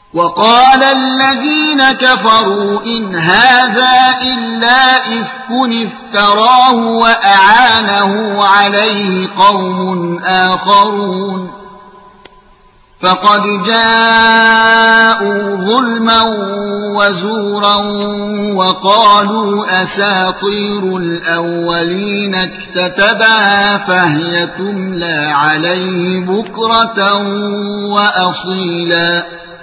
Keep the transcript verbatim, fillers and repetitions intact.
وقال الذين كفروا إن هذا إلا إفك افتراه وأعانه عليه قوم آخرون فقد جاءوا ظلما وزورا وقالوا أساطير الأولين اكتتبها فهي تملى عليه بكرة وأصيلا